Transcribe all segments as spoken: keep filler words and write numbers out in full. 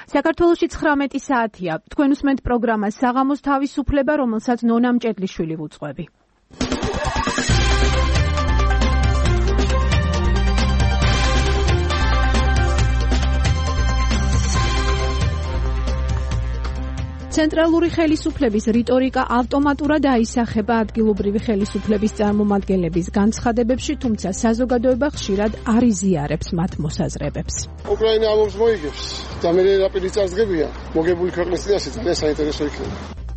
საქართველოში ცხრამეტი საათია. თქვენ უსმენთ პროგრამას საღამოს თავისუფლება, რომელსაც ნონა მჭედლიშვილი ვუძღვები. ცენტრალური ხელისუფლების რიტორიკა ავტომატურად აისახება ადგილობრივი ხელისუფლების წარმომადგენლების განცხადებებში, თუმცა საზოგადოება ხშირად არ იზიარებს მათ მოსაზრებებს. უკრაინა ამობს მოიგებს და მე რაპირი წარსდგებია მოგებული ქვეყნის წინაშე ძალიან საინტერესო იქნება.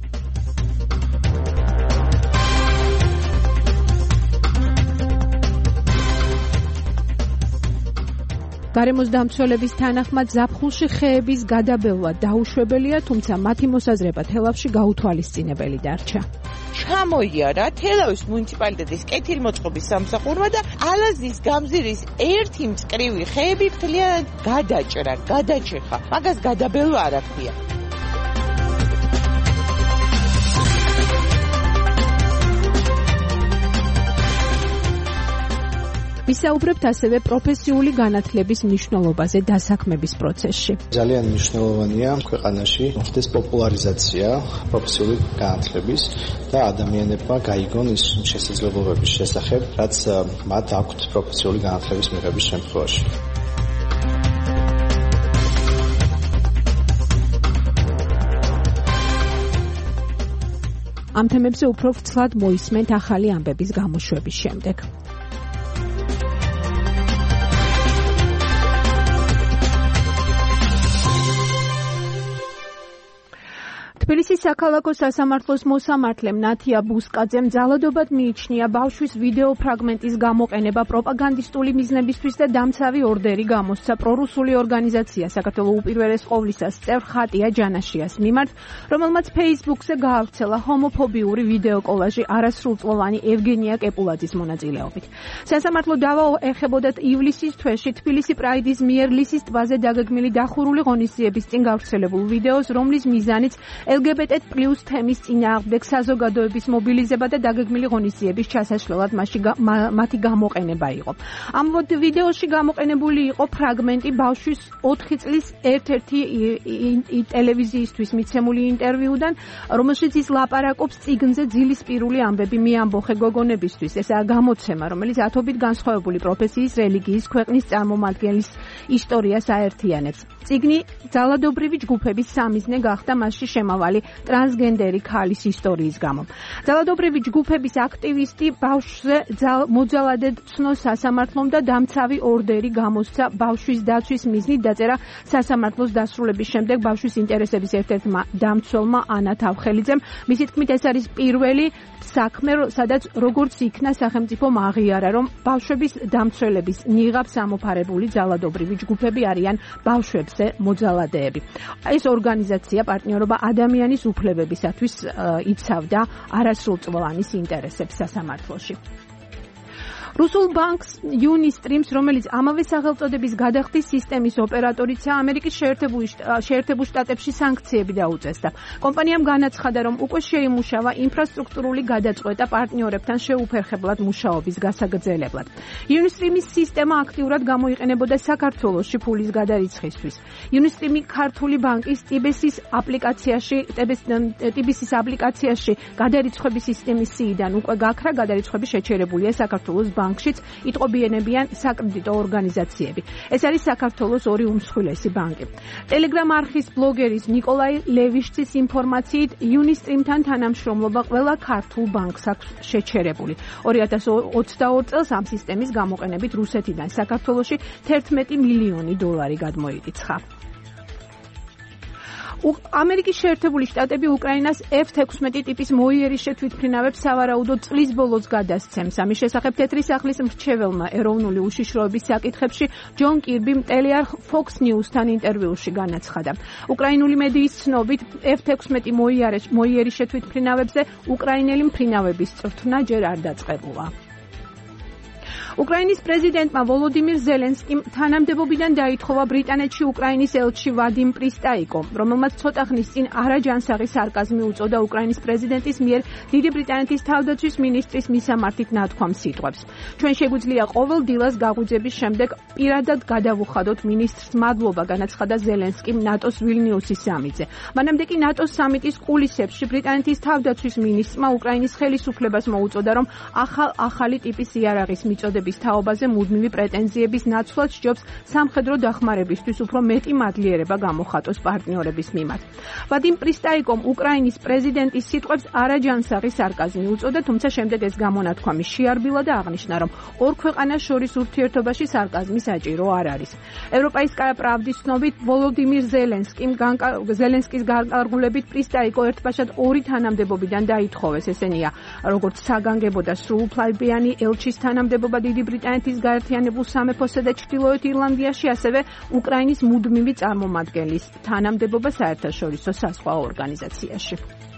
გარემოს დამცველების თანახმად ზაფხულში ხეების გადაბელვა დაუშვებელია, თუმცა მათი მოსაზრება თელავში გაუთვალისწინებელი დარჩა. ჩამოიარა თელავის მუნიციპალიტეტის კეთილმოწყობის სამსახურმა და ალაზნის გამზირის ერთი მწკრივი ხეები მთლიანად გადაჭრა, გადაჭეხა. მაგას გადაბელვა არ აქვს. ვისაუბრებთ ასევე პროფესიული განათლების მნიშვნელობაზე დასაქმების პროცესში. ძალიან მნიშვნელოვანია ქვეყანაში მოხდეს პოპულარიზაცია პროფესიული განათლების და ადამიანებმა გაიგონ ის შესაძლებლობების შესახებ, რაც მათ აქვთ პროფესიული განათლების მიღების შემთხვევაში. ამ თემებზე უფრო ვრცლად მოისმენთ ახალი ამბების გამოშვების შემდეგ. თბილისის საქალაქო სასამართლოს მოსამართლემ ნათია ბუსკაძემ ძალადობად მიიჩნია ბავშვის ვიდეო ფრაგმენტის გამოყენება პროპაგანდისტული მიზნებისთვის და დამცავი ორდერი გამოსცა პრორუსული ორგანიზაცია საქართველოს უპირველეს ყოვლისას წევრ ხატია ჯანაშიას მიმართ, რომელმაც Facebook-ზე გაავრცელა ჰომოფობიური ვიდეო კოლაჟი არასრულწლოვანი ევგენია კეპულაძის მონაწილეობით. სასამართლო დავა ეხებოდათ ივლისის თვეში თბილისი პრაიდის მიერ ლისის ტბაზე დაგეგმილი დახურული ღონისძიების წინ გავრცელებულ ვიდეოს, რომლის მიზანიც ელ გი ბი ტი პლუს თემის წინააღმდეგ საზოგადოების მობილიზება და დაგეგმილი ღონისძიების ჩასაშლელად მათი გამოყენება იყო. ამ ვიდეოში გამოყენებული იყო ფრაგმენტი ბავშვის ოთხი წლის ერთ-ერთი ტელევიზიისთვის მიცემული ინტერვიუდან, რომელშიც ის ლაპარაკობს წიგნზე ძილისპირული ამბები მიამბოხე გოგონებისთვის. ესაა გამოცემა, რომელიც ათობით განსხვავებული პროფესიის, რელიგიის, ქვეყნის წარმომადგენლის ისტორიას აერთიანებს. წიგნი ძალადობრივი ჯგუფების სამიზნე გახდა მასში შემავალი ტრანსგენდერი ქალის ისტორიის გამო. ძალადობრივი ჯგუფების აქტივისტი ბავშვზე მოძალადედ ცნოს სასამართლომ და დამცავი ორდერი გამოსცა ბავშვის დაცვის მიზნით, დაწერა სასამართლოს დასრულების შემდეგ ბავშვის ინტერესების ერთ-ერთმა დამცველმა ანა თავხელიძემ. მისი თქმით, ეს არის პირველი საქმე, სადაც როგორც იქნა სახელმწიფომ აღიარა, რომ ბავშვების დამცველების ნიღაბს ამოფარებული ძალადობრივი ჯგუფები არიან ბავშვებზე მოძალადეები. ეს ორგანიზაცია პარტნიორობა ადამიანის უფლებებისათვის იცავდა არასრულწლოვანის ინტერესებს სასამართლოში. რუსულ ბანკს Unistream, რომელიც ამავე სახელწოდების გადახდის სისტემის ოპერატორიცაა, ამერიკის შეერთებულ შტატებში სანქციები დაუწესდა. კომპანიამ განაცხადა, რომ უკვე შეიმუშავა ინფრასტრუქტურული გადაწყვეტა პარტნიორებთან შეუფერხებლად მუშაობის გასაგრძელებლად. Unistream-ის სისტემა აქტიურად გამოიყენებოდა საქართველოში ფულის გადარიცხისთვის. Unistream-ი ქართული ბანკის ტიბესის აპლიკაციაში, ტიბესის აპლიკაციაში გადარიცხვების სისტემის სიიდან უკვე გაქრა, გადარიცხვები შეჩერებულია საქართველოს ბანკშიც იტყობიანებიან საკრედიტო ორგანიზაციები. ეს არის საქართველოს ორი უმსხვილესი ბანკი. Telegram არხის ბლოგერის ნიკოლაი ლევიშცის ინფორმაციით, Unistream-თან თანამშრომლობა ყველა ქართულ ბანკს აქვს შეჩერებული. ორი ათას ოცდაორი წელს ამ სისტემის გამოყენებით რუსეთიდან საქართველოში თერთმეტი მილიონი დოლარი გადმოიკიცხა. ამერიკის შეერთებული შტატები უკრაინას ეფ ექვსმეტი ტიპის მოიერიშე თვითმფრინავებს სავარაუდოდ წლის ბოლოს გადასცემს. ამის შესახებ თეთრი სახლის მრჩეველმა ეროვნული უშიშროების საკითხებში ჯონ კირბიმ ტელეარხ Fox News-თან ინტერვიუში განაცხადა. უკრაინული მედიის ცნობით, ეფ ექვსმეტი მოიერიშე თვითმფრინავებზე უკრაინელი მფრინავების წვრთნა ჯერ არ დაწყებულა. უკრაინის პრეზიდენტმა ვოლოდიმირ ზელენსკიმ თანამდებობიდან დაითხოვა ბრიტანეთში უკრაინის ელჩი ვადიმ პრისტაიკო, რომელმაც ცოტა ხნის წინ არაჯანსაღი სარკაზმი უწოდა უკრაინის პრეზიდენტის მიერ დიდი ბრიტანეთის თავდაცვის მინისტრის მისამართით ნათქვამ სიტყვებს. ჩვენ შეგვიძლია ყოველ დილას გაღვიძების შემდეგ პირადად გადავუხადოთ მინისტრს მადლობა, განაცხადა ზელენსკიმ ნატოს ვილნიუსის სამიტზე. მანამდე კი ნატოს სამიტის კულისებში ბრიტანეთის თავდაცვის მინისტრმა უკრაინის ხელისუფლებას მოუწოდა, რომ ახალი ტიპის იარაღის მიწოდების თაობაზე მუდმივი პრეტენზიების ნაცვლად სჯობს სამხედრო დახმარებისთვის უფრო მეტი მადლიერება გამოხატოს პარტნიორების მიმართ. ვადიმ პრისტაიკომ უკრაინის პრეზიდენტის სიტყვებს არაჯანსაღი სარკაზმი უწოდა, თუმცა შემდეგ ეს გამონათქვამი შეარბილა და აღნიშნა, რომ ორ ქვეყანას შორის ურთიერთობაში სარკაზმი საჭირო არ არის. ევროპაისკაია პრავდის ცნობით ვოლოდიმირ ზელენსკიმ ზელენსკის განკარგულებით პრისტაიკო ერთბაშად ორი თანამდებობიდან დაითხოვეს, ესენია როგორც საგანგებო და სრულუფლებიანი ელჩის თანამდებობა დიდი ბრიტანეთის გაერთიანებულ სამეფოსა და ჩრდილოეთ ირლანდიაში, ასევე უკრაინის მუდმივი წარმომადგენლის თანამდებობა საერთაშორისო საზღვაო ორგანიზაციაში.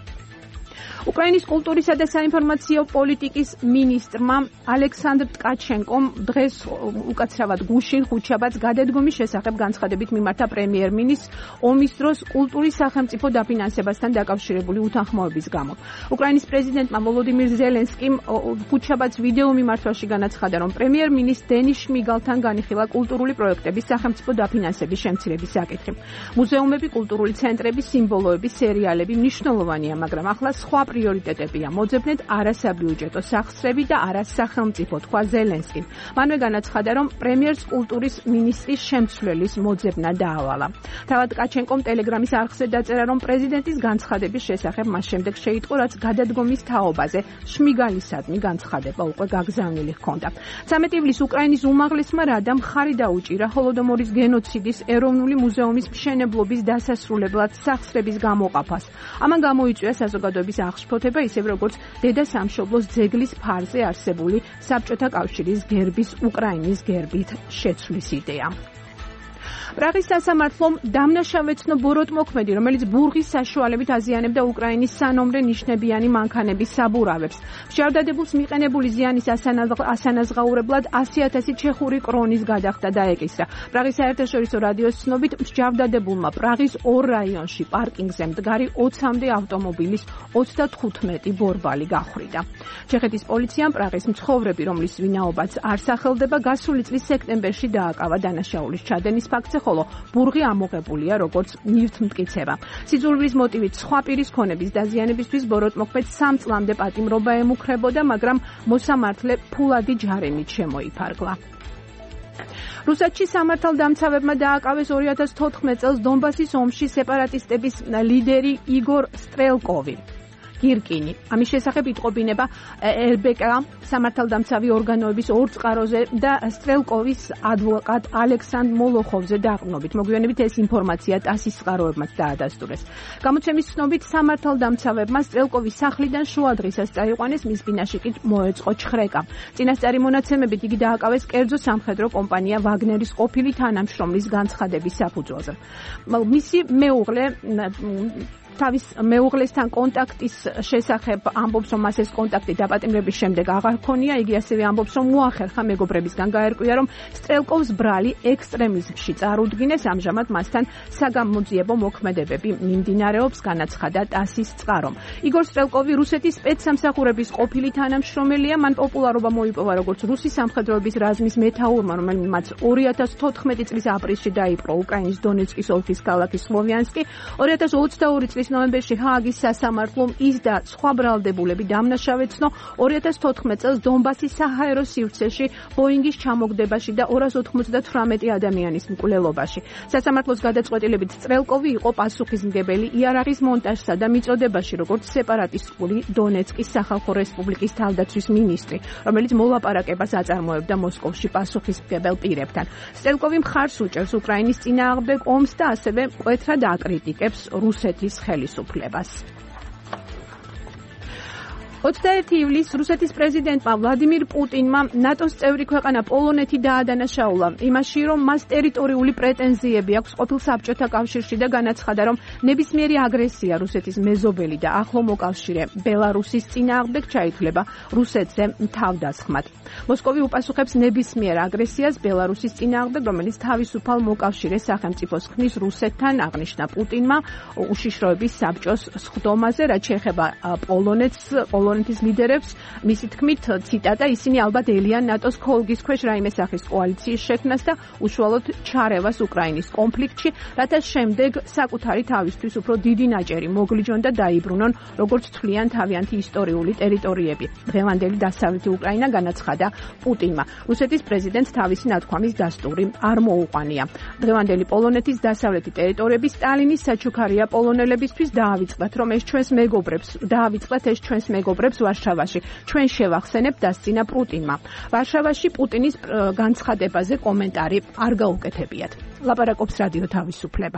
უკრაინის კულტურისა და საინფორმაციო პოლიტიკის მინისტრმა ალექსანდრ ტკაჩენკომ დღეს უკაცრავად გუშინ ხუთშაბათს გადადგომის შესახებ განცხადებით მიმართა პრემიერ-მინისტრს ომის დროს კულტურის სახელმწიფო დაფინანსებასთან დაკავშირებული უთანხმოების გამო. უკრაინის პრეზიდენტმა ვოლოდიმირ ზელენსკიმ ხუთშაბათს ვიდეო მიმართვაში განაცხადა, რომ პრემიერ-მინისტრ დენის შმიგალთან განიხილა კულტურული პროექტების სახელმწიფო დაფინანსების შემცირების საკითხი. მუზეუმები, კულტურული ცენტრები, სიმბოლოები, სერიალები მნიშვნელოვანია, მაგრამ ახლა სხვა პრიორიტეტებია მოძებნეთ არასაბიუჯეტო სახსრები და არასახელმწიფო, თქვა ზელენსკიმ. მანვე განაცხადა, რომ პრემიერს კულტურის მინისტრის შემცვლელის მოძებნა დაავალა. თავად ტკაჩენკომ ტელეგრამის არხზე დაწერა, რომ პრეზიდენტის განცხადების შესახებ მას შემდეგ შეიტყო, რაც გადადგომის თაობაზე შმიგალისადმი განცხადება უკვე გაგზავნილი ჰქონდა. ცამეტი ივლისს უკრაინის უმაღლესმა რადამ მხარი დაუჭირა ჰოლოდომორის გენოციდის ეროვნული მუზეუმის მშენებლობის დასასრულებლად სახსრების გამოყაფას. ამან გამოიწვია საზოგადოების აღშფოთება, ისევე როგორც დედა სამშობლოს ძეგლის ფარზე არსებული საბჭოთა კავშირის გერბის უკრაინის გერბით შეცვლის იდეა. პრაღის სასამართლომ დამნაშავეცნო ბოროტმოქმედი, რომელიც ბურღის საშუალებით აზიანებდა უკრაინის სანომრე ნიშნებიანი მანქანების საბურავებს, მსჯავრდადებულს მიყენებული ზიანის ასანაზღაურებლად ასი ათასი ჩეხური კრონის გადახდა დაეკისრა. პრაღის საერთაშორისო რადიოს ცნობით, მსჯავრდადებულმა პრაღის ორ რაიონში პარკინგზე მდგარი ოცამდე ავტომობილის ოცდათხუთმეტი ბორბალი გახვრიდა. ჩეხეთის პოლიციამ პრაღის მცხოვრები, რომლის ვინაობაც არ სახელდება, გასული წლის სექტემბერში დააკავა დანაშაულის ჩადენის ფაქტზე, ხოლო ბურღი ამოღებულია როგორც ნივთმტკიცება. სიძულვილის მოტივით სხვა პირის ქონების დაზიანებისთვის ბოროტმოქმედს სამ წლამდე პატიმრობა ემუქრებოდა, მაგრამ მოსამართლე ფულადი ჯარემით შემოიფარგლა. რუსეთში სამართალდამცავებმა დააკავეს ორი ათას თოთხმეტ წელს დონბასის ომში სეპარატისტების ლიდერი იგორ სტრელკოვი. გირკინი. ამის შესახებ იტყობინება ერ ბე კა სამართალდამცავი ორგანოების ორ წყაროზე და სტრელკოვის ადვოკატ ალექსანდრ მოლოხოვზე დაყრდნობით. მოგვიანებით ეს ინფორმაცია ტასის წყაროებმაც დაადასტურეს. გამოცემის ცნობით სამართალდამცავებმა სტრელკოვის სახლიდან შუადღისას წაიყვანეს, მის ბინაში კი მოეწყო ჩხრეკა. წინასწარი მონაცემებით იგი დააკავეს კერძო სამხედრო კომპანია ვაგნერის ყოფილი თანამშრომლის განცხადების საფუძველზე. მისი მეუღლე თავის მეუღლესთან კონტაქტის შესახებ ამბობს, რომ მას ეს კონტაქტი დაპატიმრების შემდეგ აღარ ჰქონია. იგი ასევე ამბობს, რომ მოახერხა მეგობრებისგან გაერკვია, რომ სტრელკოვს ბრალი ექსტრემიზმში წარუდგინეს. ამჟამად მასთან საგამოძიებო მოქმედებები მიმდინარეობს, განაცხადა ტასის წყარომ. იგორ სტრელკოვი რუსეთის სპეცსამსახურების ყოფილი თანამშრომელია. მან პოპულარობა მოიპოვა როგორც რუსი სამხედროების რაზმის მეთაურმა, რომელმაც ორი ათას თოთხმეტი წლის აპრილში დაიპყრო უკრაინის დონეცკის ოლქის ქალაქი სლოვიანსკი. ორი ათას ოცდაორი წლის ნოემბერში ჰააგის სასამართლომ ის და სხვა ბრალდებულები დამნაშავეცნო ორი ათას თოთხმეტ წელს დონბასის საჰაერო სივრცეში ბოინგის ჩამოგდებაში და ორას ოთხმოცდათვრამეტი ადამიანის მკვლელობაში. სასამართლოს გადაწყვეტილებით სტრელკოვი იყო პასუხისმგებელი იარაღის მონტაჟსა და მიწოდებაში, როგორც სეპარატისტული დონეცკის სახალხო რესპუბლიკის თავდაცვის მინისტრი, რომელიც მოლაპარაკებას აწარმოებდა მოსკოვში პასუხისმგებელ პირებთან. სტრელკოვი მხარს უჭერს უკრაინის წინააღმდეგ ომს და ასევე მკვეთრად აკრიტიკებს რუსეთის ხელისუფლებას. ოცდაერთი ივლისს რუსეთის პრეზიდენტმა ვლადიმირ პუტინმა ნატოს წევრი ქვეყანა პოლონეთი დაადანაშაულა იმაში, რომ მას ტერიტორიული პრეტენზიები აქვს ყოფილ საბჭოთა კავშირში და განაცხადა, რომ ნებისმიერი აგრესია რუსეთის მეზობელი და ახლო მოკავშირე ბელარუსის წინააღმდეგ ჩაითვლება რუსეთზე თავდასხმად. მოსკოვი უპასუხებს ნებისმიერ აგრესიას ბელარუსის წინააღმდეგ, რომელიც თავისუფალ მოკავშირე სახელმწიფოს ქმნის რუსეთთან, აღნიშნა პუტინმა უშიშროების საბჭოს სხდომაზე, რაც შეეხება პოლონეთს, პოლონეთის ლიდერებს, მისი თქმით, ციტატა, ისინი ალბათ ელიან ნატოს ქოლგის ქვეშ რაიმე სახის კოალიციის შექმნას და უშუალოდ ჩარევას უკრაინის კონფლიქტში, რათა შემდეგ საკუთარი თავისთვის უფრო დიდი ნაჭერი მოგლიჯონ და დაიბრუნონ, როგორც თვლიან თავიანთი ისტორიული ტერიტორიები. დღევანდელი დასავლეთი უკრაინა, განაცხადა პუტინმა. რუსეთის პრეზიდენტს თავისი ნათქვამის დასტური არ მოუყვანია. დღევანდელი პოლონეთის დასავლეთი ტერიტორიები სტალინის საჩუქარია პოლონელებისთვის, დაავიწყდათ, რომ ეს ჩვენს მეგობრებს, დაავიწყდათ ეს ჩვენს მეგობრებს ვარშავაში. ჩვენ შევახსენებთ, დასცინა პუტინმა. ვარშავაში პუტინის განცხადებაზე კომენტარი არ გაუკეთებიათ. ლაპარაკობს რადიო თავისუფლება.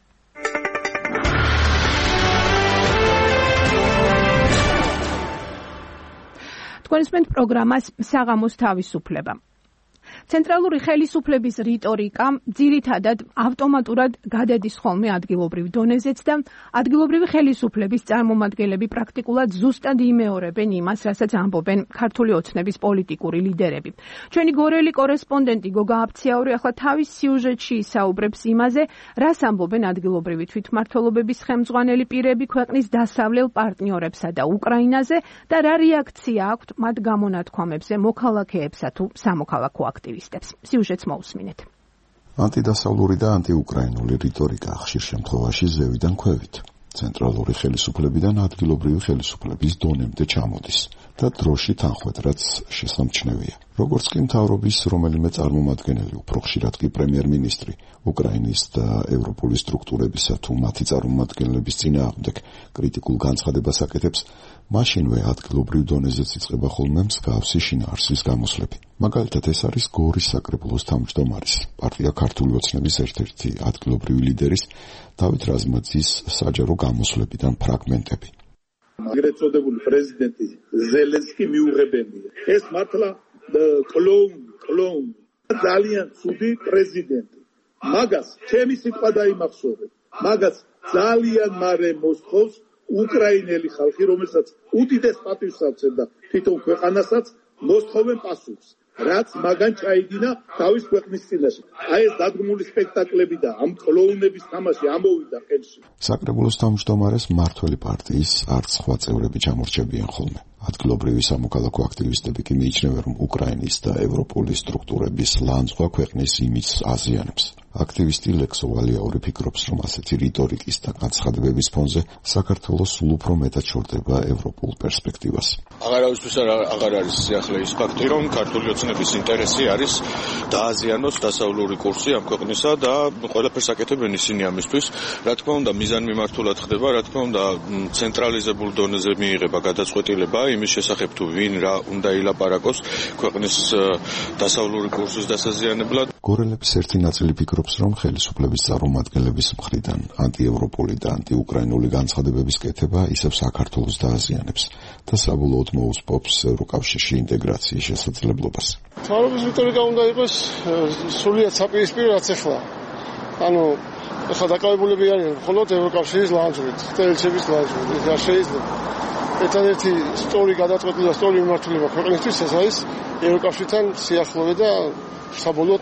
თქვენსმენთ პროგრამას საღამოს თავისუფლება. ცენტრალური ხელისუფლების რიტორიკა ძირითადად ავტომატურად გადადის ხოლმე ადგილობრივ დონეზეც და ადგილობრივი ხელისუფლების წარმომადგენლები პრაქტიკულად ზუსტად იმეორებენ იმას, რასაც ამბობენ ქართული ოცნების პოლიტიკური ლიდერები. ჩვენი გორელი კორესპონდენტი გოგა აფციაური ახლა თავის სიუჟეტში ისაუბრებს იმაზე, რას ამბობენ ადგილობრივი თვითმმართველობების ხელმძღვანელი პირები ქვეყნის დასავლელ პარტნიორებსა და უკრაინაზე და რა რეაქცია აქვთ მათ გამონათქვამებზე მოქალაქეებსა თუ სამოქალაქო აქტივისტებს. სიუჟეტს მოусმინეთ. ანტიდასავლური და ანტიუკრაინული რიტორიკა ხშირ შემთხვევაში ზევიდან ქვევით, ცენტრალური ხელისუფლებიდან ადგილობრივი ხელისუფლების დონემდე ჩამოდის და დროში თანხვედ, რაც შესამჩნევია. როგორც კი მთავრობის რომელიმე წარმომადგენელი, უფრო ხშირად კი პრემიერ-მინისტრი, უკრაინის და ევროპული სტრუქტურებისა თუ მათი წარმომადგენლების წინააღმდეგ კრიტიკულ განცხადებას აკეთებს, მაშინვე ადგილობრივ დონეზეც იწყება ხოლმე მსგავსი შინაარსის გამოსვლები. მაგალითად, ეს არის გორის საკრებულოს თავმჯდომარის, პარტია ქართული ოცნების ერთ-ერთი ადგილობრივი ლიდერის დავით რაზმაძის საჯარო გამოსვლებიდან ფრაგმენტები. აგრეთ წოდებული პრეზიდენტი ზელენსკი მიუღებელია. ეს მართლა კლოუნ, კლოუნ. ძალიან ცუდი პრეზიდენტი. მაგას ჩემი სიტყვა დაიმახსოვრე. მაგას ძალიან მარე მოსთხოვს უკრაინელი ხალხი, რომელსაც უდიდეს პატივს აცემ და თვითონ ქვეყანასაც მოსთხოვენ პასუხს, რაც მაგან ჩაიდინა თავის ქვეყნის წინაშე. აი ეს დადგმული სპექტაკლები და ამ კლოუნების თამაში ამოვიდა ხელში. საკრებულოს თავმჯდომარეს მმართველი პარტიის არც სხვა წევრები ჩამორჩებიან ხოლმე. ადგილობრივი სამოქალაქო აქტივისტები კი მიიჩნევენ, რომ უკრაინის და ევროპული სტრუქტურების ლანძღვა ქვეყნის იმიჯს აზიანებს. აქტივისტი ლექსო ვალიაური ფიქრობს, რომ ასეთი რიტორიკის და განცხადებების ფონზე საქართველოს სულ უფრო მეტად შორდება ევროპულ პერსპექტივას. აღარავისთვის აღარ არის ახლა ის ფაქტი, რომ ქართული ოცნების ინტერესი არის დააზიანოს დასავლური კურსი ამ ქვეყნისა და ყველაფერს აკეთებენ ისინი ამისთვის. რა თქმა უნდა, მიზანმიმართულად ხდება, რა თქმა უნდა, ცენტრალიზებულ დონეზე მიიღება გადაწყვეტილება იმის შესახებ თუ ვინ რა უნდა ილაპარაკოს ქვეყნის დასავლური კურსის დასაზიანებლად. გორელების ერთი ნაწილი ფიქრობს, რომ ხელისუფლების წარმომადგენლების მხრიდან ანტიევროპული და ანტიუკრაინული განცხადებების კეთება ისევ საქართველოს დააზიანებს და საბოლოოდ მოუსპობს ევროკავშირში ინტეგრაციის შესაძლებლობას. მთავრობის რიტორიკა უნდა იყოს სრულიად საპირისპირო, რაც ახლა. ანუ ახლა დაკავებულები არიან მხოლოდ ევროკავშირის ლანძღვით, თელჩების ლანძღვით, რა შეიძლება. ერთადერთი სწორი გადაწყვეტილება, სწორი მიმართულება ქვეყნისთვის ეს არის ევროკავშირთან სიახლოვე და საბოლოოდ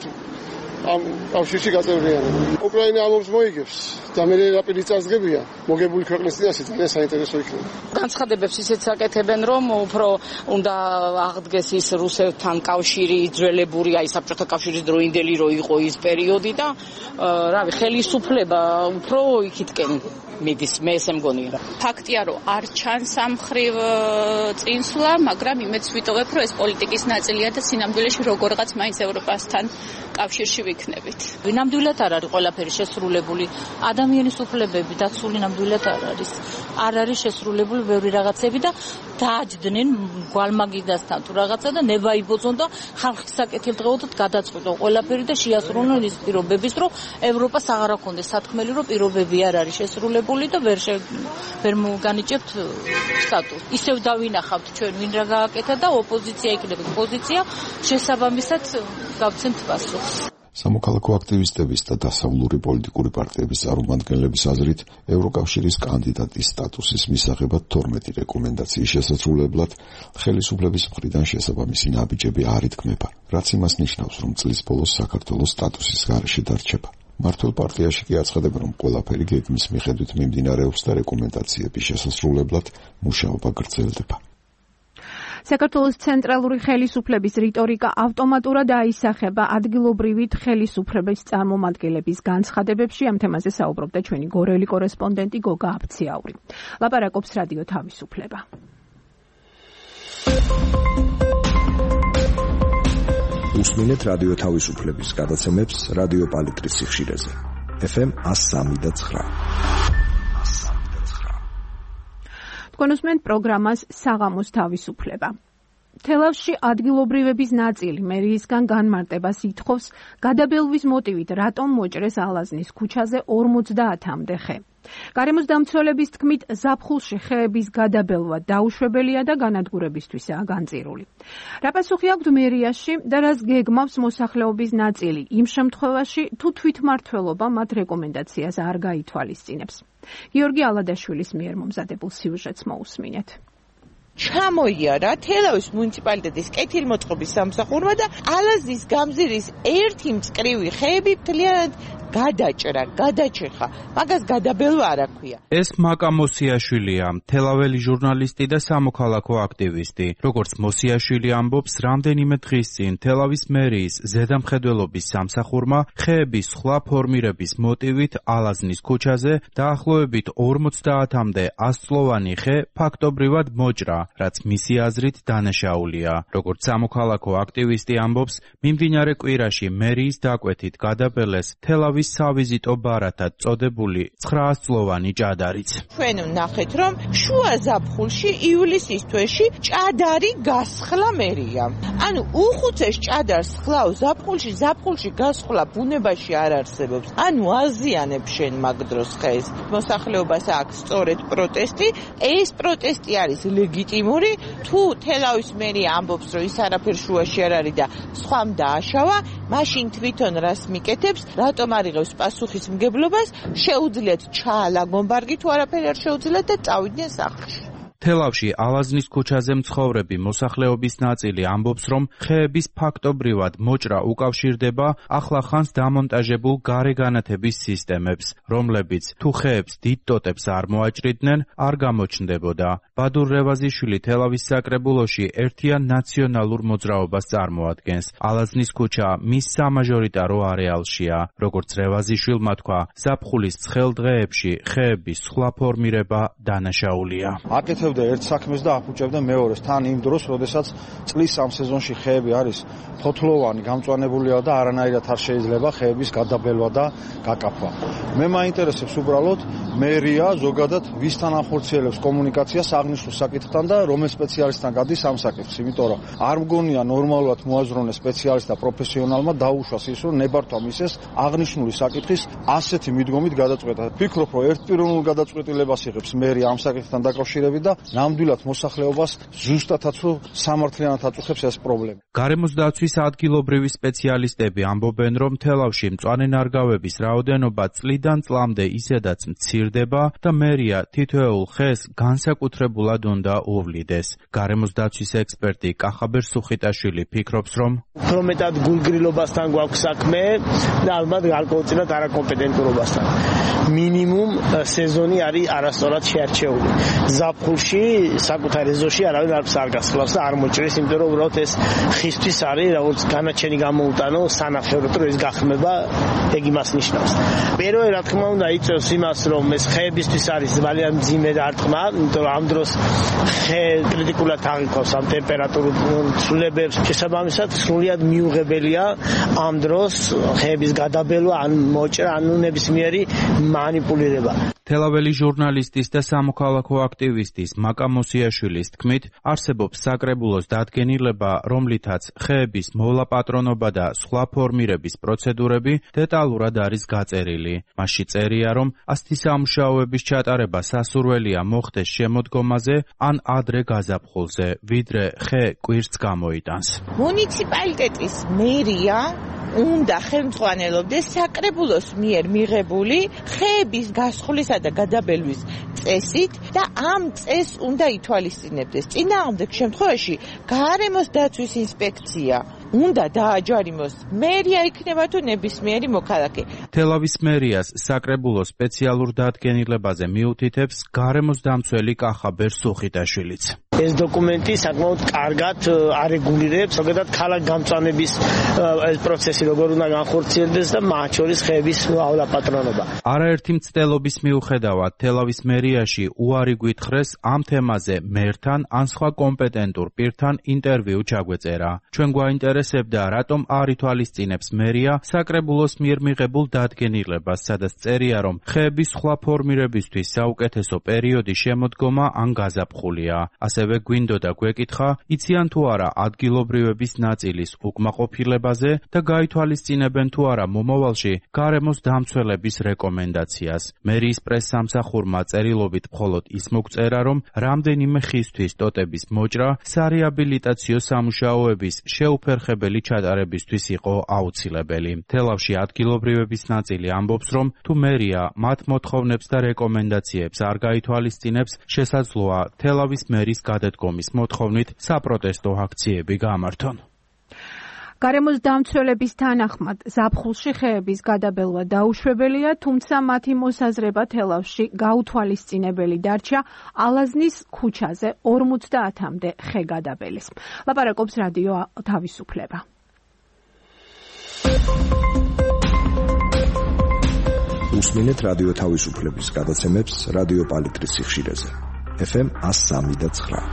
ამ კავშირში გაწევრიანება. უკრაინა ამობს მოიგებს და მე რაპირი წარსდგებია მოგებული ქვეყნის წინაშე ძალიან საინტერესო იქნება. განცხადებებს ისეც აკეთებენ, რომ უფრო უნდა აღდგეს ის რუსეთთან კავშირი ძველებური, აი საბჭოთა კავშირის დროინდელი რო იყო ის პერიოდი და რავი, ხელისუფლება უფრო იქითკენ მიდის, მე ესე მგონია. ფაქტია, რომ არ ჩანს ამ მხრივ წინსვლა, მაგრამ იმედს ვიტოვებ, რომ ეს პოლიტიკის ნაწილია და სინამდვილეში როგორღაც მაინც ევროპასთან კავშირში ვიქნებით. ნამდვილად არ არის ყველაფერი შესრულებული. ადამიანის უფლებები დაცული ნამდვილად არ არის. არ არის შესრულებული ბევრი რაღაცები და დააჯდნენ გვალმაგიდასთან თუ რაღაცა და ნება იბოძონ და ხალხის საკეთილდღეოდ გადაწყვიტონ ყველაფერი და შეასრულონ ის პირობების, რომ ევროპას აღარ აქვს სათქმელი, რომ პირობები არ არის შესრულებული დაჯილდოვებული და ვერ ვერ მოგანიჭებთ სტატუსს. ისევ დავინახავთ ჩვენ ვინ რა გააკეთა და ოპოზიცია იქნება პოზიცია შესაბამისად გავცემთ პასუხს. სამოქალაქო აქტივისტების და დასავლური პოლიტიკური პარტიების წარმომადგენლების აზრით, ევროკავშირის კანდიდატის სტატუსის მისაღებად თორმეტი რეკომენდაციის შესაძლებლად ხელისუფლების მხრიდან შესაბამისი ნაბიჯები არ ითქმება, რაც იმას ნიშნავს, რომ წლის ბოლოს საქართველოს სტატუსის გარეშე დარჩება. მართლ პარტიაში კი აცხადებენ, რომ ყველაფერი გეგმის მიხედვით მიმდინარეობს და რეკომენდაციების შესაძლებლად მუშაობა გრძელდება. საქართველოს ცენტრალური ხელისუფლების რიტორიკა ავტომატურად აისახება ადგილობრივი ხელისუფლების წარმომადგენლების განცხადებებში. ამ თემაზე საუბრობდა ჩვენი გორელი კორესპონდენტი გოგა აფციაური. ლაპარაკობს რადიო თავისუფლება. უსმინეთ რადიო თავისუფლების გადაცემებს რადიო პალიტრის სიხშირეზე. ეფ ემ one oh three point nine. თქვენ უსმენთ პროგრამას საღამოს თავისუფლება. თელავში ადგილობრივების ნაწილი მერიისგან განმარტებას ითხოვს გადაბელვის მოტივით, რატომ მოჭრეს ალაზნის ქუჩაზე ორმოცდაათამდე ხე. გარემოს დამცველების თქმით, ზაფხულში ხეების გადაბელვა დაუშვებელია და განადგურებისთვისაა განწირული. რა პასუხი აქვთ მერიაში და რას გეგმავს მოსახლეობის ნაწილი იმ შემთხვევაში, თუ თვითმმართველობა მათ რეკომენდაციას არ გაითვალისწინებს. გიორგი ალადაშვილის მიერ მომზადებულ სიუჟეტს მოусმინეთ. ჩამოიარა თელავის მუნიციპალიტეტის კეთილმოწყობის სამსახურმა და ალაზნის გამზირის ერთი მწკრივი ხეები მთლიანად გადაჭრა, გადაჭრა, მაგას გადაბელვა არ აქვია. ეს მაკა მოსიაშვილია, თელაველი ჟურნალისტი და სამოქალაქო აქტივისტი. როგორც მოსიაშვილი ამბობს, რამდენიმე დღის წინ თელავის მერიის ზედამხედველობის სამსახურმა ხეების სხვა ფორმირების მოტივით ალაზნის ქუჩაზე დაახლოებით ორმოცდაათამდე ასწლოვანი ხე ფაქტობრივად მოჭრა, რაც მისი აზრით დანაშაულია. როგორც სამოქალაქო აქტივისტი ამბობს, მიმდინარე კვირაში მერიის დაკვეთით გადაბელეს თელავის სავიზიტო ბარათად წოდებული ცხრაასწლოვანი ჭადარიც. ჩვენ ვნახეთ, რომ შუა ზაფხულში ივლისის თვეში ჭადარი გასხლა მერიამ. ანუ უხუცეს ჭადარს ხლავ ზაფხულში, ზაფხულში გასხლა ბუნებაში არ არსებობს. ანუ აზიანებ შენ მაგ დროს ხეს. მოსახლეობას აქვს სწორედ პროტესტი, ეს პროტესტი არის ლეგიტიმური, თუ თელავის მერია ამბობს, რომ ის არაფერ შუაში არ არის და სხვამ დააშავა, მაშინ თვითონ რას მიკეთებს, რატომ არ იღებს პასუხისმგებლობას, შეუძლიათ ჩაალაგონ ბარგი, თუ არაფერი არ შეუძლიათ და წავიდნენ სახლში. თელავში ალაზნის ქუჩაზე მცხოვრები მოსახლეობის ნაწილი ამბობს, რომ ხეების ფაქტობრივად მოჭრა უკავშირდება ახლახანს დამონტაჟებულ გარეგანათების სისტემებს, რომლებიც თუ ხეებს დიდ ტოტებს არ მოაჭრიდნენ, არ გამოჩნდებოდა. ბადურ რევაზიშვილი თელავის საკრებულოში ერთიან ნაციონალურ მოძრაობას წარმოადგენს. ალაზნის ქუჩა მის სამაჟორიტარო არეალშია. როგორც რევაზიშვილმა თქვა, ზაფხულის ცხელ დღეებში ხეების სხვა ფორმირება დანაშაულია. აკეთებდა ერთ საქმეს და აფუჭებდა მეორეს. თან იმ დროს, როდესაც წლის ამ სეზონში ხეები არის ფოთლოვანი, გამწვანებულია და არანაირად არ შეიძლება ხეების გადაბელვა და გაკაფვა. მე მაინტერესებს უბრალოდ მერია ზოგადად ვისთან ახორციელებს კომუნიკაციას აღნიშნულ საკითხთან და რომელ სპეციალისტთან გადის ამ საკითხს, იმიტომ რომ არ მგონია ნორმალურად მოაზროვნეს სპეციალისტ და პროფესიონალმა დაუშვას ის, რომ ნებართვა მისცეს აღნიშნული საკითხის ასეთი მიდგომით გადაწყვეტა. ვფიქრობ, რომ ერთპიროვნულ გადაწყვეტილებას იღებს მერია ამ საკითხთან დაკავშირებით და ნამდვილად მოსახლეობას ზუსტადაც სამართლიანად აწუხებს ეს პრობლემა. გარემოს დაცვის ადგილობრივი სპეციალისტები ამბობენ, რომ თელავში მწვანე ნარგავების რაოდენობა წლიდან წლამდე ისედაც მცირდება და მერია თითოეულ ხეს განსაკუთრებულად უნდა უვლიდეს. გარემოს დაცვის ექსპერტი კახაბერ სუხიტაშვილი ფიქრობს, რომ უფრო მეტად გულგრილობასთან გვაქვს საქმე და ალბათ გარკვეულწილად არაკომპეტენტურობასთან. მინიმუმ სეზონი არის არასწორად შეარჩეული. ზაფხულში საკუთარ ეზოში არავინ არც არ გასხლავს და არ მოჭრეს, იმიტომ რომ უბრალოდ ეს ხისთვის არის, როგორც განაჩენი გამოუტანო სანახევროდ, რომ ეს გახმება, ეგ იმას ნიშნავს. პირველი რა თქმა უნდა იწევს იმას, რომ ეს ხეებისთვის არის ძალიან მძიმე დარტყმა, იმიტომ რომ ამ დროს ხე კრიტიკულად აღიქვავს ამ ტემპერატურულ ცვლილებებს. შესაბამისად, სრულიად მიუღებელია ამ დროს ხეების გადაბელვა, ან მოჭრა, ან ნებისმიერი მანიპულირება. თელაველი ჟურნალისტის და სამოქალაქო აქტივისტის მაკა მოსიაშვილის თქმით, არსებობს საკრებულოს დადგენილება, რომლითაც ხეების მოვლა-პატრონობა და სხვა ფორმირების პროცედურები დეტალურად არის გაწერილი. მასში წერია, რომ ასეთი სამუშაოების ჩატარება სასურველია მოხდეს შემოდგომაზე ან ადრე გაზაფხულზე, ვიდრე ხე კვირს გამოიტანს. მუნიციპალიტეტის მერია უნდა ხელმძღვანელობდეს საკრებულოს მიერ მიღებული ხეების გასხვლისა და გადაბელვის წესით და ამ წესს უნდა ითვალისწინებდეს. წინააღმდეგ შემთხვევაში გარემოს დაცვის ინსპექცია უნდა დააჯარიმოს. მერია იქნება თუ ნებისმიერი მოქალაქე. თელავის მერიას საკრებულოს სპეციალურ დადგენილებაზე მიუთითებს გარემოს დამცველი კახაბერ სუხიტაშვილიც. ეს დოკუმენტი საკმაოდ კარგად არეგულირებს ზოგადად ქალაქ გამწვანების ეს პროცესი როგორ უნდა განხორციელდეს და მათ შორის ხეების მოვლა-პატრონობა. არაერთი მცდელობის მიუხედავად თელავის მერიაში უარი გვითხრეს ამ თემაზე მერთან ან სხვა კომპეტენტურ პირთან ინტერვიუ ჩაგვეწერა. ჩვენ გვაინტერესებდა, რატომ არ ითვალისწინებს მერია საკრებულოს მიერ მიღებულ დადგენილებას, სადაც წერია, რომ ხეების სხვა ფორმირებისთვის საუკეთესო პერიოდი შემოდგომა ან გაზაფხულია. ასევე გვინდოდა გვეკითხა, იციან თუ არა ადგილობრივების ნაწილის უკმაყოფილებაზე და გაითვალისწინებენ თუ არა მომავალში გარემოს დამცველების რეკომენდაციას. მერიის პრესსამსახურმა წერილობით მხოლოდ ის მოგწერა, რომ რამდენიმე ხისთვის ტოტების მოჭრა სარეაბილიტაციო სამუშაოების შეუფერხებელი ჩატარებისთვის იყო აუცილებელი. თელავში ადგილობრივების ნაწილი ამბობს, რომ თუ მერია მათ მოთხოვნებს და რეკომენდაციებს არ გაითვალისწინებს, შესაძლოა თელავის მერის გადადგომის მოთხოვნით საპროტესტო აქციები გამართონ. გარემოს დამცველების თანახმად ზაფხულში ხეების გადაბელვა დაუშვებელია, თუმცა მათი მოსაზრება თელავში გაუთვალისწინებელი დარჩა ალაზნის ქუჩაზე ორმოცდაათამდე ხე გადაბელის. ლაპარაკობს რადიო თავისუფლება. უსმინეთ რადიო თავისუფლების გადაცემებს რადიო პალიტრის სიხშირეზე. ეფ ემ one oh three და nine.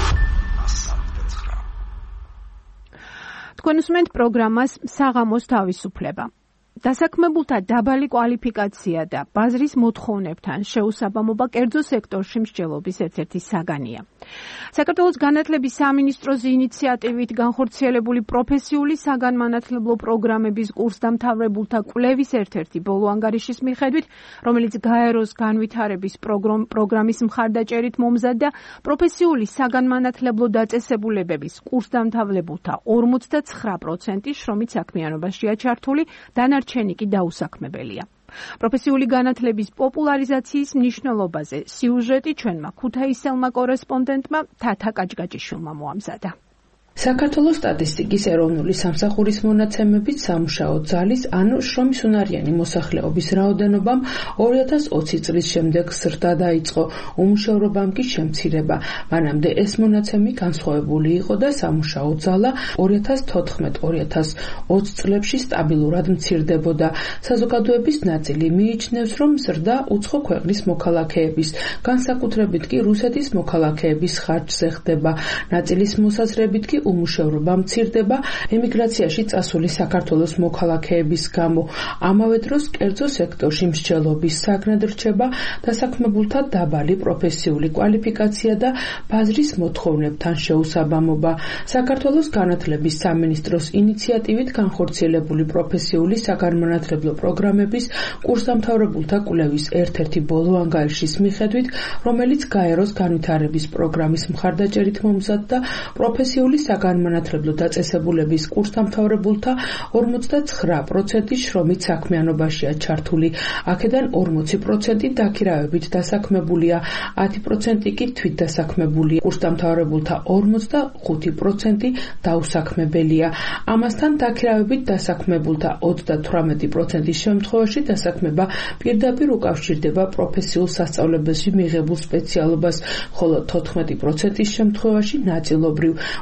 თქვენ უსმენთ პროგრამას საღამოს თავისუფლება. დასაქმებულთა დაბალი კვალიფიკაცია და ბაზრის მოთხოვნებთან შეუსაბამობა კერძო სექტორში მსჯელობის ერთ-ერთი საგანია. საქართველოს განათლების სამინისტროს ინიციატივით განხორციელებული პროფესიული საგანმანათლებლო პროგრამების კურსდამთავრებულთა კვლევის ერთ-ერთი ბოლო ანგარიშის მიხედვით, რომელიც გაეროს განვითარების პროგრამის მხარდაჭერით მომზადდა, პროფესიული საგანმანათლებლო დაწესებულებების კურსდამთავრებულთა ორმოცდაცხრა პროცენტი შრომით საქმიანობაშია ჩართული, დანარჩენი კი დაუსაქმებელია. პროფესიული განათლების პოპულარიზაციის მნიშვნელობაზე სიუჟეტი ჩვენმა ქუთაისელმა კორესპონდენტმა თათა კაჭკაჭიშვილმა მოამზადა. საქართველოს სტატისტიკის ეროვნული სამსახურის მონაცემებით სამუშაო ძალის, ანუ შრომისუნარიანი მოსახლეობის რაოდენობამ ორი ათას ოცი წლის შემდეგ ზრდა დაიწყო, უმუშევრობამ კი შემცირება. მანამდე ეს მონაცემი განსხვავებული იყო და სამუშაო ძალა ორი ათას თოთხმეტ ორი ათას ოცი წლებში სტაბილურად მცირდებოდა. საზოგადოების ნაწილი მიიჩნევს, რომ ზრდა უცხო ქვეყნის მოქალაქეების, განსაკუთრებით კი რუსეთის მოქალაქეების ხარჯზე ხდება. ნაწილის მოსაზრებით კი უმუშევრობა მცირდება ემიგრაციაში წასული საქართველოს მოქალაქეების გამო. ამავე დროს კერძო სექტორში მსჯელობის საგნად რჩება დასაქმებულთა დაბალი პროფესიული კვალიფიკაცია და ბაზრის მოთხოვნებთან შეუსაბამობა. საქართველოს განათლების სამინისტროს ინიციატივით განხორციელებული პროფესიული საგანმანათლებლო პროგრამების კურსდამთავრებულთა კვლევის ერთ-ერთი ბოლო ანგარიშის მიხედვით, რომელიც გაეროს განვითარების პროგრამის მხარდაჭერით მომზადდა, პროფესიული საგანმანათლებლო დაწესებულების კურსდამთავრებულთა ორმოცდაცხრა პროცენტი შრომით საქმიანობაშია ჩართული. აქედან ორმოცი პროცენტი დაქირავებით დასაქმებულია, ათი პროცენტი კი თვით დასაქმებულია. კურსდამთავრებულთა ორმოცდახუთი პროცენტი დაუსაქმებელია. ამასთან დაქირავებით დასაქმებულთა ოცდათვრამეტი პროცენტის შემთხვევაში დასაქმება პირდაპირ უკავშირდება პროფესიულ სასწავლებელში მიღებულ სპეციალობას, ხოლო თოთხმეტი პროცენტის შემთხვევაში ნაწილობრივ. კვლევის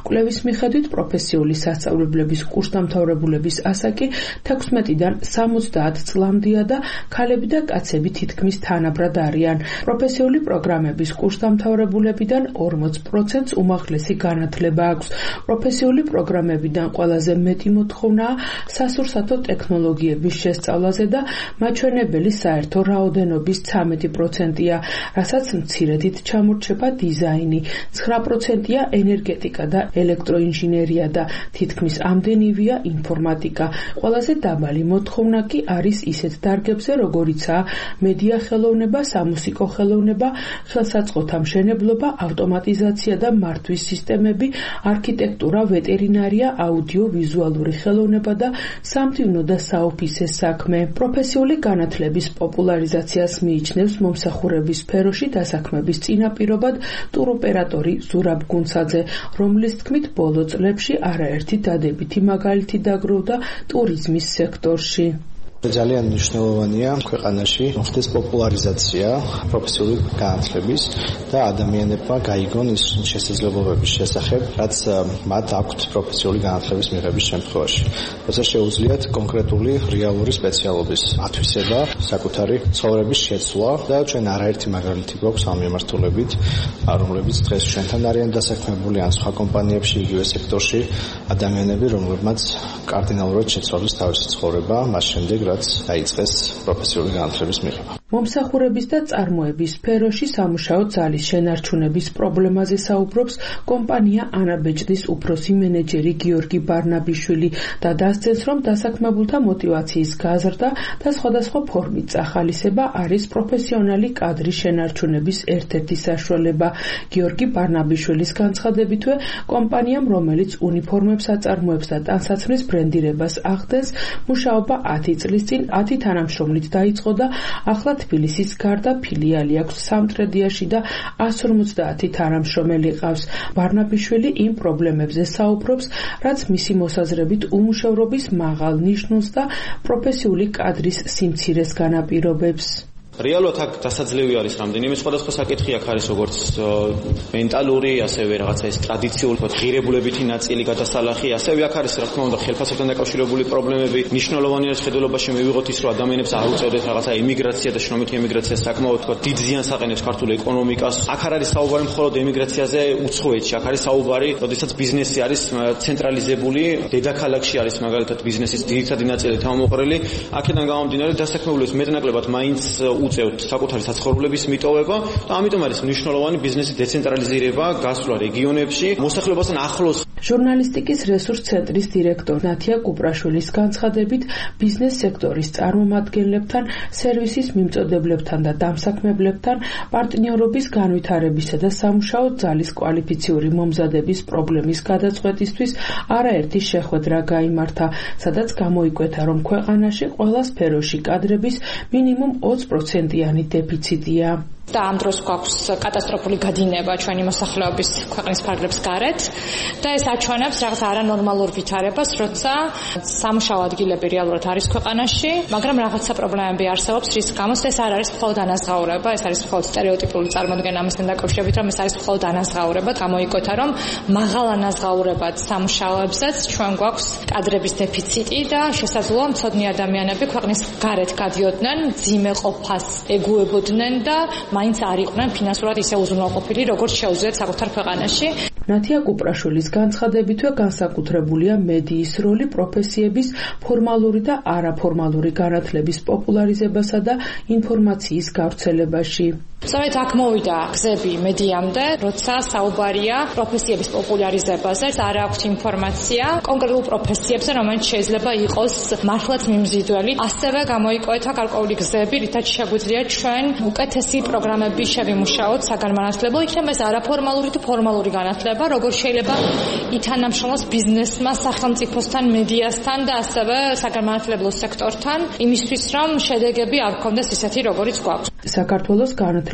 მიხედვით პროფესიული სასწავლებლების კურსდამთავრებულების ასაკი თექვსმეტიდან სამოცდაათ წლამდეა და ქალები და კაცები თითქმის თანაბრად არიან. პროფესიული პროგრამების კურსდამთავრებულებიდან ორმოც პროცენტს უმაღლესი განათლება აქვს. პროფესიული პროგრამებიდან ყველაზე მეტი მოთხოვნაა სასურსათო ტექნოლოგიების შესწავლაზე და მაჩვენებელი საერთო რაოდენობის ცამეტი პროცენტია, რასაც მცირედით ჩამორჩება დიზაინი, ცხრა პროცენტია ენერგეტიკა და ელექტროინჟინერია და თითქმის ამდენივეა ინფორმატიკა. ყველაზე დაბალი მოთხოვნა კი არის ისეთ დარგებზე, როგორიცაა მედია ხელოვნება, სამუსიკო ხელოვნება, ხელსაწყოთა მშენებლობა, ავტომატიზაცია და მართვის სისტემები, არქიტექტურა, ვეტერინარია, აუდიო-ვიზუალური ხელოვნება და სამთივნო და საოფისე საქმე. პროფესიული განათლების პოპულარიზაციას მიიჩნევს მომსახურების სფეროში დასაქმების წინაპირობად ტუროპერატორი ზურაბ გუნცაძე, რომლის თქმით ბოლო წლებში არაერთი დადებითი მაგალითი დაგროვდა ტურიზმის სექტორში. ძალიან მნიშვნელოვანია ქვეყანაში მოხდეს პოპულარიზაცია პროფესიული განათლების და ადამიანებმა გაიგონ ის შესაძლებლობების შესახებ, რაც მათ აქვთ პროფესიული განათლების მიღების შემთხვევაში. როცა შეუძლიათ კონკრეტული რეალური სპეციალობის ათვისება, საკუთარი ცხოვრების შეცვლა და ჩვენ არაერთი მაგალითი გვაქვს ამ მიმართულებით, რომლებიც დღეს ჩვენთან არიან დასაქმებული ან სხვა კომპანიებში, იგივე სექტორში ადამიანები, რომლებმაც კარდინალურად შეცვალეს თავისი ცხოვრება, მას შემდეგ რაც დაიწყეს პროფესიული განათლების მიღება. მომსახურების და წარმოების სფეროში სამუშაო ძალის შენარჩუნების პრობლემაზე საუბრობს კომპანია ანაბეჭდის უფროსი მენეჯერი გიორგი ბარნაბიშვილი და დასძენს, რომ დასაქმებულთა მოტივაციის გაზრდა და სხვადასხვა ფორმით წახალისება არის პროფესიონალი კადრის შენარჩუნების ერთ-ერთი საშუალება. გიორგი ბარნაბიშვილის განცხადებითვე, კომპანიამ, რომელიც უნიფორმებს აწარმოებს და ტანსაცმლის ბრენდირებას ახდენს, მუშაობა ათი წლის წინ ათი თანამშრომლით დაიწყო და ახლა თბილისის გარდა ფილიალი აქვს სამტრედიაში და ასი ორმოცდაათი თანამშრომელი ყავს. ბარნაბიშვილი იმ პრობლემებზე საუბრობს, რაც მისი მოსაზრებით უმუშევრობის მაღალ ნიშნულს და პროფესიული კადრის სიმცირეს განაპირობებს. რეალურად აქ დასაძლევი არის რამდენიმე სხვადასხვა საკითხი, აქ არის როგორც მენტალური, ასევე რაღაცა ეს ტრადიციული ღირებულებითი ნაწილი გადასალახი, ასევე აქ არის რა თქმა უნდა ხელფასებთან დაკავშირებული პრობლემები. მნიშვნელოვანი არის ხედულობაში მივიღოთ ის, რომ ადამიანებს არ უწევდეთ რაღაცა იმიგრაცია და შრომითი იმიგრაცია საკმაოდ თქვა დიდ ზიანს აყენებს ქართულ ეკონომიკას. აქ არ არის საუბარი მხოლოდ იმიგრაციაზე უცხოეთში, აქ არის საუბარი, როდესაც ბიზნესი არის ცენტრალიზებული, დედაქალაქში არის მაგალითად ბიზნესის ძირითადი ნაწილი თავმოყრილი. აქედან გამომდინარე დასაქმებულებს მეტნაკლებად მაინც უწევთ საკუთარი საცხოვრებლების მიტოვება და ამიტომ არის მნიშვნელოვანი ბიზნესის დეცენტრალიზირება, გასვლა რეგიონებში, მოსახლეობასთან ახლოს. ჟურნალისტიკის რესურს ცენტრის დირექტორ ნათია კუპრაშვილის განცხადებით, ბიზნეს სექტორის წარმომადგენლებთან, სერვისის მიმწოდებლებთან და დამსაქმებლებთან პარტნიორობის განვითარებისა და სამუშაო ძალის კვალიფიციური მომზადების პრობლემის გადაწყვეტისთვის არაერთი შეხვედრა გაიმართა, სადაც გამოიკვეთა, რომ ქვეყანაში ყველა სფეროში კადრების მინიმუმ ოცი პროცენტიანი დეფიციტია. და ამ დროს გვაქვს კატასტროფული გადინება ჩვენი მოსახლეობის ქვეყნის ფარგლებს გარეთ და ეს აჩვენებს რაღაც არანორმალურ ვითარებას, როცა სამუშაო ადგილები რეალურად არის ქვეყანაში, მაგრამ რაღაცა პრობლემები არსებობს, რის გამოც ეს არ არის მხოლოდ ანაზღაურება, ეს არის მხოლოდ სტერეოტიპული წარმოდგენა ამასთან დაკავშირებით, რომ ეს არის მხოლოდ ანაზღაურება. გამოიკვეთა, რომ მაღალ ანაზღაურებად სამუშაოებსაც ჩვენ გვაქვს კადრების დეფიციტი და შესაძლოა მცოდნე ადამიანები ქვეყნის გარეთ გადიოდნენ, ძიმე ყოფას ეგუებოდნენ და მაინც არ იყვნენ ფინანსურად ისე უზრუნველყოფილი, როგორც შეუძლიათ საკუთარ ქვეყანაში. ნათია კუპრაშვილის განცხადებითვე განსაკუთრებულია მედიის როლი პროფესიების ფორმალური და არაფორმალური განათლების პოპულარიზებასა და ინფორმაციის გავრცელებაში. სწორედ აქ მოვიდა გზები მედიამდე, როცა საუბარია პროფესიების პოპულარიზებაზე, არ აქვს ინფორმაცია კონკრეტულ პროფესიებზე, რომელიც შეიძლება იყოს მართლაც მიმზიდველი. ასევე გამოიკვეთა გარკვეული გზები, რითაც შეგვიძლია ჩვენ უკეთესი პროგრამები შევიმუშაოთ საგანმანათლებლო, იქნება ეს არაფორმალური თუ ფორმალური განათლება, როგორ შეიძლება ითანამშრომლოს ბიზნესმა, სახელმწიფოსთან, მედიასთან და ასევე საგანმანათლებლო სექტორთან, იმისთვის, რომ შედეგები არ გქონდეს ისეთი, როგორიც გვაქვს. საქართველოს განათლების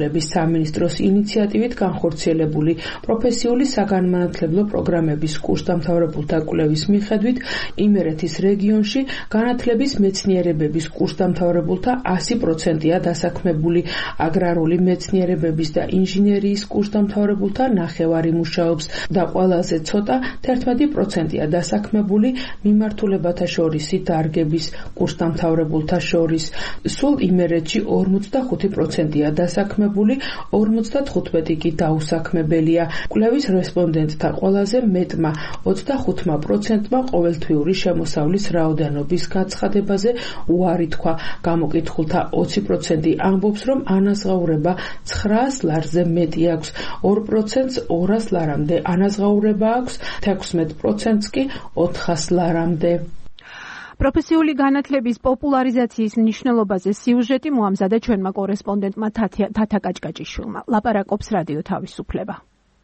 განათლების სამინისტროს ინიციატივით განხორციელებული პროფესიული საგანმანათლებლო პროგრამების კურსდამთავრებულთა კვლევის მიხედვით იმერეთის რეგიონში განათლების მეცნიერებების კურსდამთავრებულთა ასი პროცენტია დასაქმებული, აგრარული მეცნიერებების და ინჟინერიის კურსდამთავრებულთა ნახევარი მუშაობს და ყველაზე ცოტა თერთმეტი პროცენტია დასაქმებული მიმართულებათა შორისი დარგების კურსდამთავრებულთა შორის. სულ იმერეთში ორმოცდახუთი პროცენტია დასაქმებული, ორმოცდათხუთმეტი კი დაუსაქმებელია. კვლევის რესპონდენტთა ყველაზე მეტმა ოცდახუთმა პროცენტმა ყოველთვიური შემოსავლის რაოდენობის გაცხადებაზე უარი თქვა. გამოკითხულთა ოცი პროცენტი ამბობს, რომ ანაზღაურება ცხრაას ლარზე მეტი აქვს, ორ პროცენტს ორას ლარამდე ანაზღაურება აქვს, თექვსმეტ პროცენტს კი ოთხას ლარამდე. პროფესიული განათლების პოპულარიზაციის მნიშვნელობაზე სიუჟეტი მოამზადა ჩვენმა კორესპონდენტმა თათა კაჭკაჭიშვილმა. ლაპარაკობს რადიო თავისუფლება.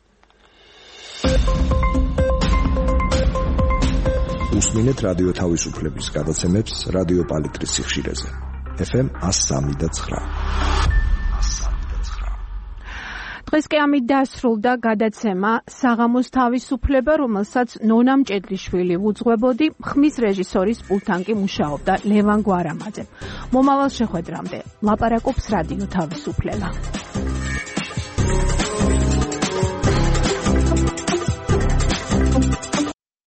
უსმინეთ რადიო თავისუფლების გადაცემებს რადიო პალიტრის სიხშირეზე. ეფ ემ one oh three და nine. დღეს კი ამით დასრულდა გადაცემა საღამოს თავისუფლება, რომელსაც ნონა მჭედლიშვილი უძღვებოდი, ხმის რეჟისორის პულტთან კი მუშაობდა ლევან გვარამაძე. მომავალ შეხვედრამდე ლაპარაკობს რადიო თავისუფლება.